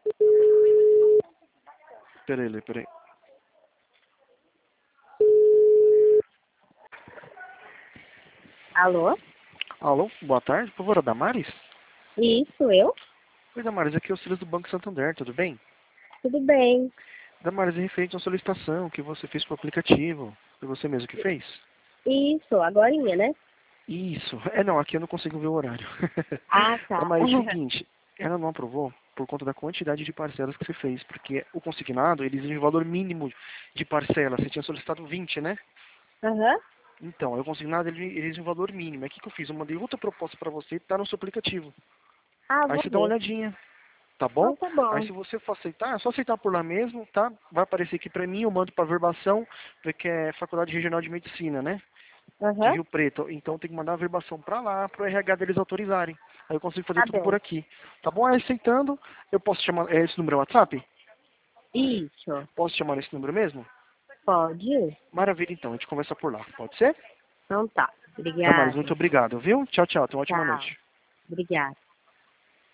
Peraí, Lê, peraí. Alô? Alô, boa tarde, por favor, a Damares? Isso, eu? Oi, Damares, aqui é o Silas do Banco Santander, tudo bem? Tudo bem. Damares, é referente a uma solicitação que você fez para o aplicativo. Foi você mesmo que fez? Isso, agorinha, né? Isso. É, não, aqui eu não consigo ver o horário. Ah, tá. Damares, é o seguinte, ela não aprovou por conta da quantidade de parcelas que você fez, porque o consignado, ele exige um valor mínimo de parcela. Você tinha solicitado 20, né? Aham. Então, o consignado, ele exige um valor mínimo. É o que eu fiz? Eu mandei outra proposta para você, tá no seu aplicativo. Ah, Aí vou você dá uma ver. olhadinha. Tá Ah, bom? tá Aí bom. se você for aceitar, é só aceitar por lá mesmo, tá? Vai aparecer aqui pra mim, eu mando pra verbação, porque é Faculdade Regional de Medicina, né? De Aham. Rio Preto. Então tem que mandar a verbação pra lá, pro RH deles autorizarem. Aí eu consigo fazer Tá tudo por bem. aqui. Tá bom? Aí aceitando, eu posso chamar, é esse número é WhatsApp? Isso. Posso chamar esse número mesmo? Pode? Maravilha, então, a gente conversa por lá. Pode ser? Então tá. Damares, muito Obrigada. obrigado, viu? Tchau, tchau. Tenha uma ótima Tchau. noite. Obrigada.